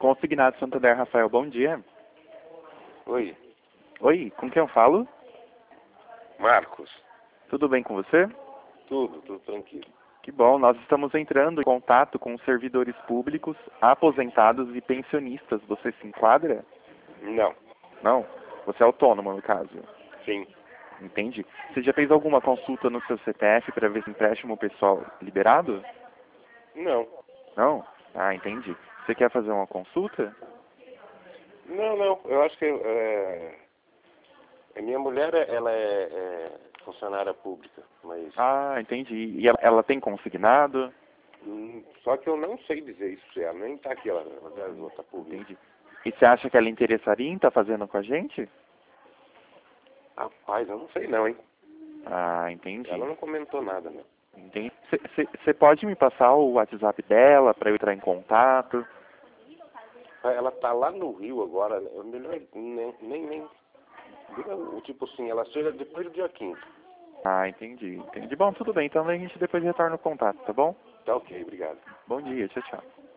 Consignado Santander, Rafael, bom dia. Oi, Oi, com quem eu falo? Marcos. Tudo bem com você? Tudo tranquilo. Que bom, nós estamos entrando em contato com servidores públicos, aposentados e pensionistas. Você se enquadra? Não, Não? Você é autônomo, no caso. sim. Entendi. Você já fez alguma consulta no seu CPF para ver se empréstimo pessoal liberado? Não, Não? Ah, entendi. Você quer fazer uma consulta? não. Eu acho que a minha mulher, ela é funcionária pública, mas Ah, entendi. E ela tem consignado? só que eu não sei dizer isso pra ela. Nem tá aqui, ela tá pública. Entendi. E você acha que ela interessaria em estar fazendo com a gente? Rapaz, eu não sei não, hein? Ah, entendi. Ela não comentou nada, não. Entendi. Você pode me passar o WhatsApp dela para eu entrar em contato? Ela tá lá no Rio agora, é melhor nem diga o tipo assim, ela chega depois do dia 15. Ah, entendi. Bom, tudo bem. Então a gente depois retorna o contato, tá bom? Tá ok, obrigado. Bom dia, tchau, tchau.